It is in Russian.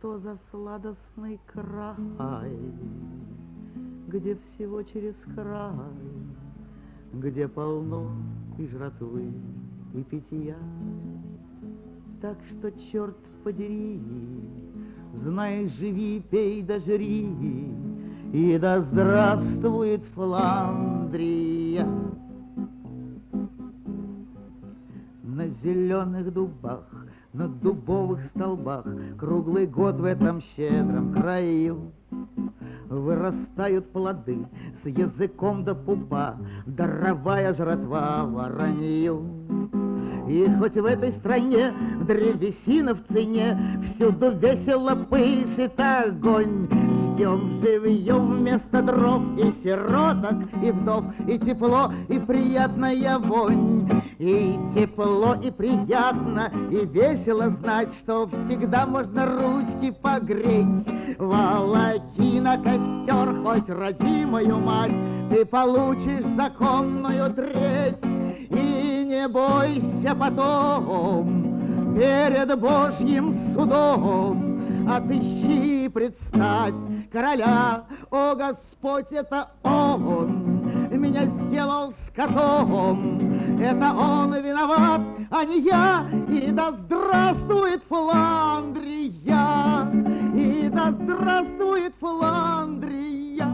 что за сладостный край, где всего через край, где полно и жратвы, и питья. Так что, черт подери, знай, живи, пей да жри, и да здравствует Фландрия. На зеленых дубах, на дубовых столбах круглый год в этом щедром краю вырастают плоды с языком до пупа, даровая жратва воронью. И хоть в этой стране древесина в цене, всюду весело пышет огонь. Ждем живьем вместо дров и сироток, и вдов, и тепло, и приятная вонь. И тепло, и приятно, и весело знать, что всегда можно ручки погреть. Волоки на костер хоть родимую мать, ты получишь законную треть. И не бойся потом перед Божьим судом, отыщи, представь короля. О, Господь, это Он меня сделал скотом, это Он виноват, а не я. И да здравствует Фландрия, и да здравствует Фландрия.